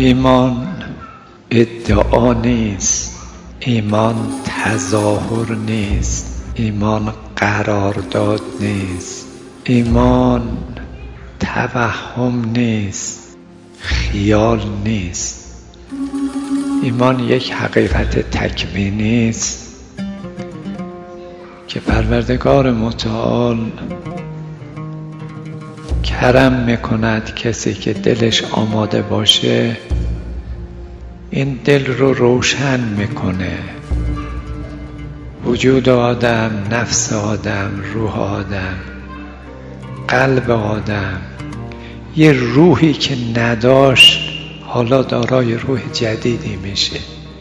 ایمان ادعا نیست، ایمان تظاهر نیست، ایمان قرارداد نیست، ایمان توهم نیست، خیال نیست. ایمان یک حقیقت تکوینی است که پروردگار متعال کرم میکند کسی که دلش آماده باشه این دل رو روشن میکنه. وجود آدم، نفس آدم، روح آدم، قلب آدم، یه روحی که نداشت حالا دارای روح جدیدی میشه.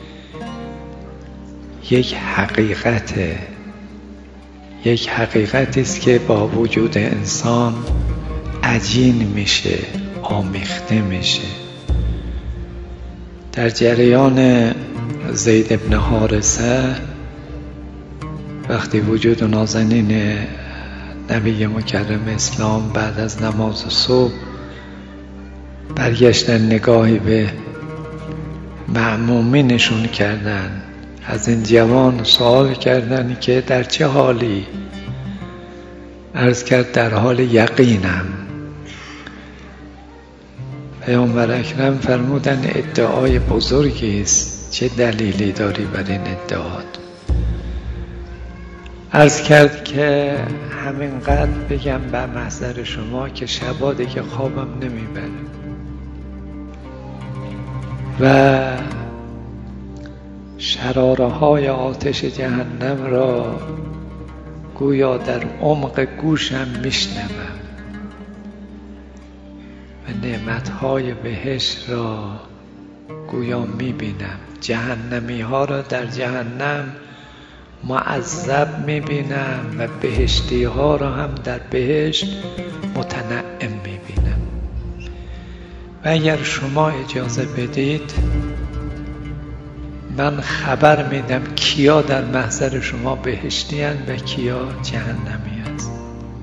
یک حقیقتی است که با وجود انسان عجین میشه، آمیخته میشه. در جریان زید بن حارثه وقتی وجود نازنین نبی مکرم اسلام بعد از نماز صبح برگشتن نگاهی به مأمومینشون کردن، از این جوان سوال کردن که در چه حالی؟ عرض کرد در حال یقینم. پیامبر اکرم فرمودن ادعای بزرگی است، چه دلیلی داری بر این ادعات؟ عرض کرد که همینقدر بگم به محضر شما که شبا دیگه خوابم نمیبره و شراره‌های آتش جهنم را گویا در عمق گوشم میشنوم و نعمتهای بهشت را گویا میبینم. جهنمی ها را در جهنم معذب میبینم و بهشتی ها را هم در بهشت متنعم میبینم. و اگر شما اجازه بدید من خبر میدم کیا در محضر شما بهشتی هستند و کیا جهنمی هستند.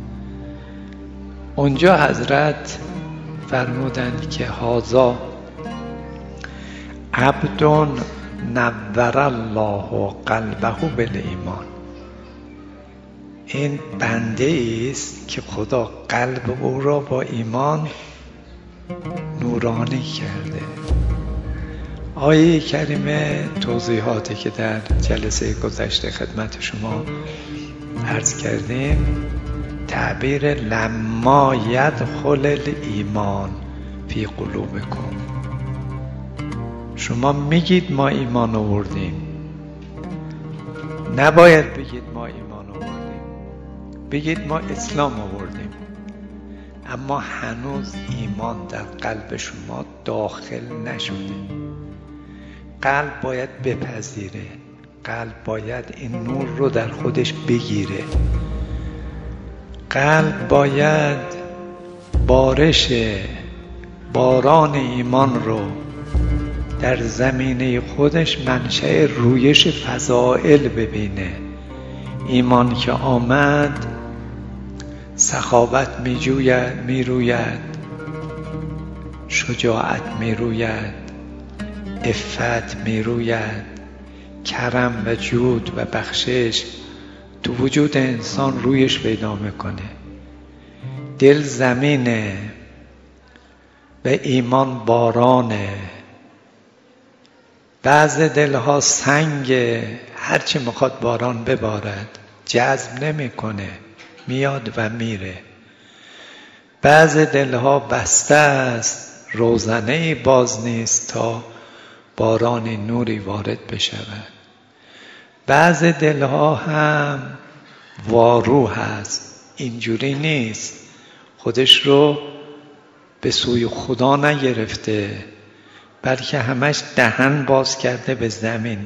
اونجا حضرت فرمودند که هذا عبد نور الله قلبه بالایمان. این بنده است که خدا قلب او را با ایمان نورانی کرده. آیه کریمه توضیحاتی که در جلسه گذشته خدمت شما عرض کردیم تعبیر لما یدخل الایمان فی قلوبکم. شما میگید ما ایمان آوردیم، نباید بگید ما ایمان آوردیم، بگید ما اسلام آوردیم. اما هنوز ایمان در قلب شما داخل نشده. قلب باید بپذیره، قلب باید این نور رو در خودش بگیره، قلب باید بارش باران ایمان رو در زمینه خودش منشأ رویش فضائل ببینه. ایمان که آمد سخاوت میروید، شجاعت میروید، عفت میروید، کرم و جود و بخشش تو وجود انسان رویش پیدا میکنه. دل زمینه و ایمان بارانه. بعض دلها سنگه، هرچی میخواد باران ببارد جذب نمیکنه، میاد و میره. بعض دلها بسته است، روزنه باز نیست تا باران نوری وارد بشود. بعض دلها هم وارو هست، اینجوری نیست، خودش رو به سوی خدا نگرفته بلکه همش دهن باز کرده به زمین.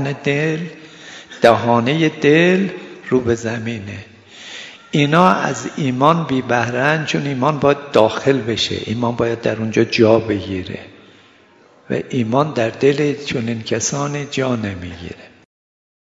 دهانه دل رو به زمینه. اینا از ایمان بی بهره‌اند، چون ایمان باید داخل بشه، ایمان باید در اونجا جا بگیره و ایمان در دل چنین کسانی جا نمیگیره.